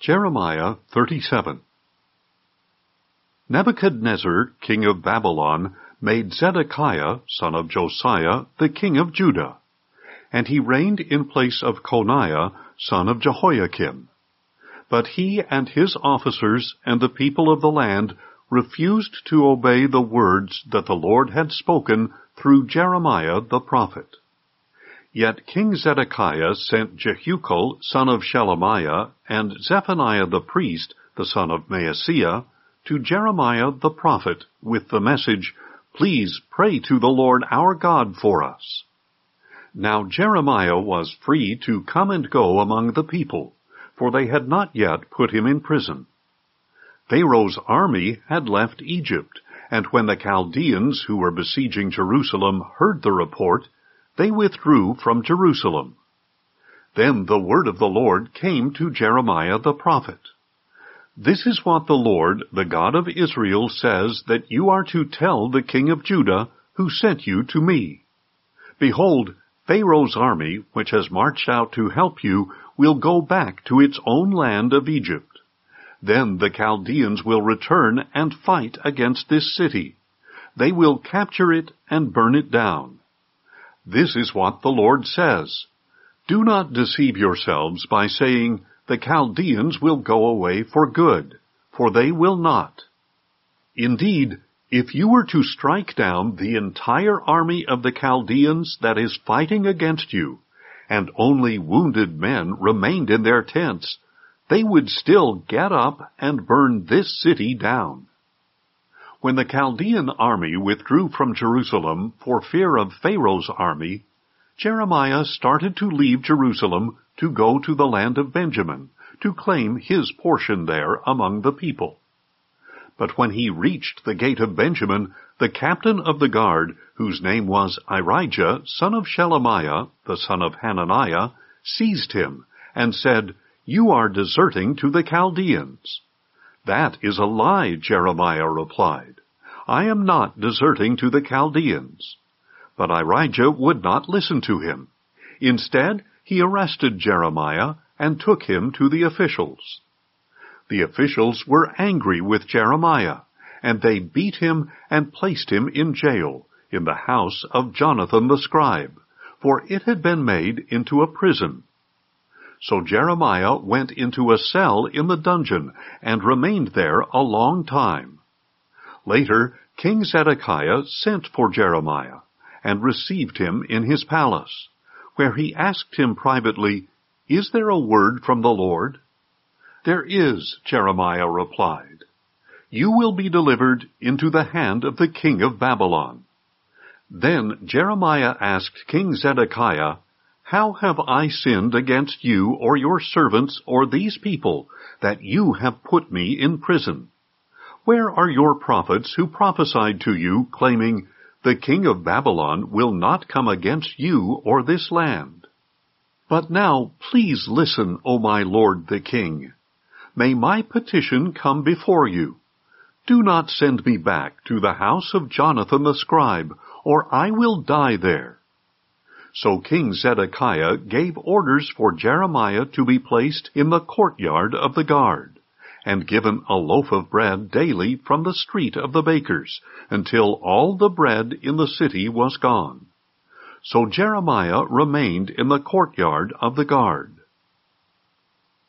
Jeremiah 37. Nebuchadnezzar, king of Babylon, made Zedekiah, son of Josiah, the king of Judah, and he reigned in place of Coniah, son of Jehoiakim. But he and his officers and the people of the land refused to obey the words that the Lord had spoken through Jeremiah the prophet. Yet King Zedekiah sent Jehucal, son of Shelemiah, and Zephaniah the priest, the son of Maaseiah, to Jeremiah the prophet with the message, "Please pray to the Lord our God for us." Now Jeremiah was free to come and go among the people, for they had not yet put him in prison. Pharaoh's army had left Egypt, and when the Chaldeans who were besieging Jerusalem heard the report, they withdrew from Jerusalem. Then the word of the Lord came to Jeremiah the prophet. "This is what the Lord, the God of Israel, says that you are to tell the king of Judah, who sent you to me. Behold, Pharaoh's army, which has marched out to help you, will go back to its own land of Egypt. Then the Chaldeans will return and fight against this city. They will capture it and burn it down. This is what the Lord says. Do not deceive yourselves by saying, 'The Chaldeans will go away for good,' for they will not. Indeed, if you were to strike down the entire army of the Chaldeans that is fighting against you, and only wounded men remained in their tents, they would still get up and burn this city down." When the Chaldean army withdrew from Jerusalem for fear of Pharaoh's army, Jeremiah started to leave Jerusalem to go to the land of Benjamin, to claim his portion there among the people. But when he reached the gate of Benjamin, the captain of the guard, whose name was Irijah, son of Shelemiah, the son of Hananiah, seized him and said, "You are deserting to the Chaldeans." "That is a lie," Jeremiah replied. "I am not deserting to the Chaldeans." But Irijah would not listen to him. Instead, he arrested Jeremiah and took him to the officials. The officials were angry with Jeremiah, and they beat him and placed him in jail, in the house of Jonathan the scribe, for it had been made into a prison. So Jeremiah went into a cell in the dungeon and remained there a long time. Later, King Zedekiah sent for Jeremiah and received him in his palace, where he asked him privately, "Is there a word from the Lord?" "There is," Jeremiah replied. "You will be delivered into the hand of the king of Babylon." Then Jeremiah asked King Zedekiah, "How have I sinned against you or your servants or these people, that you have put me in prison? Where are your prophets who prophesied to you, claiming, 'The king of Babylon will not come against you or this land'? But now please listen, O my lord the king. May my petition come before you. Do not send me back to the house of Jonathan the scribe, or I will die there." So King Zedekiah gave orders for Jeremiah to be placed in the courtyard of the guard, and given a loaf of bread daily from the street of the bakers, until all the bread in the city was gone. So Jeremiah remained in the courtyard of the guard.